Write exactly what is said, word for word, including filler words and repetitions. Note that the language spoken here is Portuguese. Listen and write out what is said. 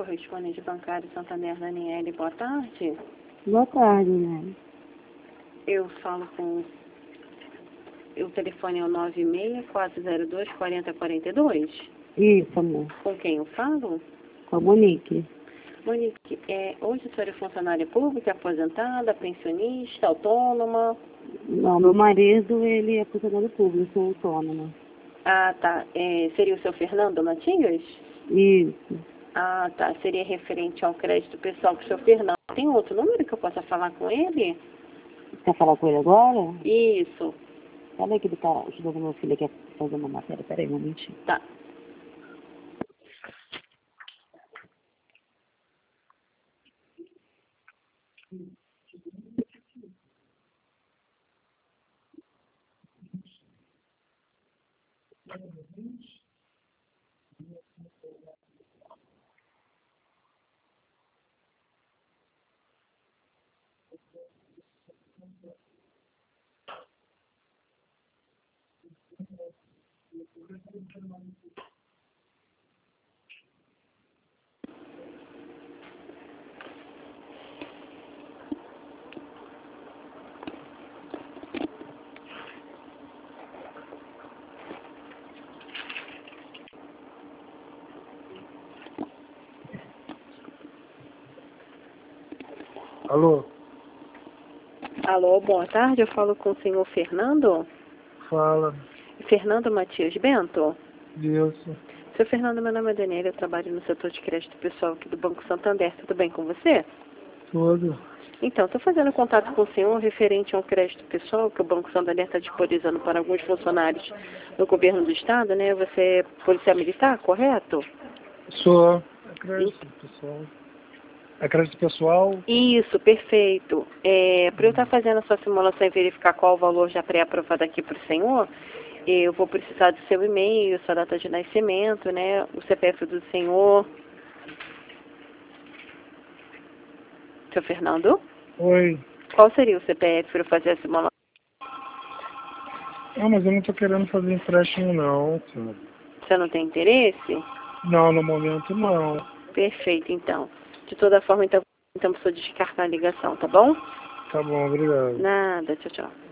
correspondente bancário Santander, Daniele, boa tarde. Boa tarde, né? Eu falo com... O telefone é o nove seis quatro zero dois, quatro zero quatro dois. Isso, amor. Com quem eu falo? Com a Monique. Monique, é, hoje a senhora é funcionária pública, aposentada, pensionista, autônoma? Não, meu marido, ele é funcionário público, sou autônoma. Ah, tá. É, seria o seu Fernando Matias? Isso. Ah, tá. Seria referente ao crédito pessoal com o seu Fernando. Tem outro número que eu possa falar com ele? Quer falar com ele agora? Isso. Peraí que ele tá ajudando meu filho aqui a fazer uma matéria. Peraí, um momentinho. Tá. Alô? Alô, boa tarde. Eu falo com o senhor Fernando? Fala. Fernando Matias Bento? Isso. Seu Fernando, meu nome é Daniela, eu trabalho no setor de crédito pessoal aqui do Banco Santander. Tudo bem com você? Tudo. Então, estou fazendo contato com o senhor referente a um crédito pessoal que o Banco Santander está disponibilizando para alguns funcionários do governo do estado, né? Você é policial militar, correto? Sou. É crédito pessoal. É crédito pessoal? Isso, perfeito. É, para eu estar fazendo a sua simulação e verificar qual o valor já pré-aprovado aqui para o senhor, eu vou precisar do seu e-mail, sua data de nascimento, né? O C P F do senhor. Seu Fernando? Oi. Qual seria o C P F para eu fazer a simulação? Ah, mas eu não tô querendo fazer empréstimo não, sabe? Você não tem interesse? Não, no momento não. Perfeito, então. De toda forma, então, então preciso descartar a ligação, tá bom? Tá bom, obrigado. Nada, tchau, tchau.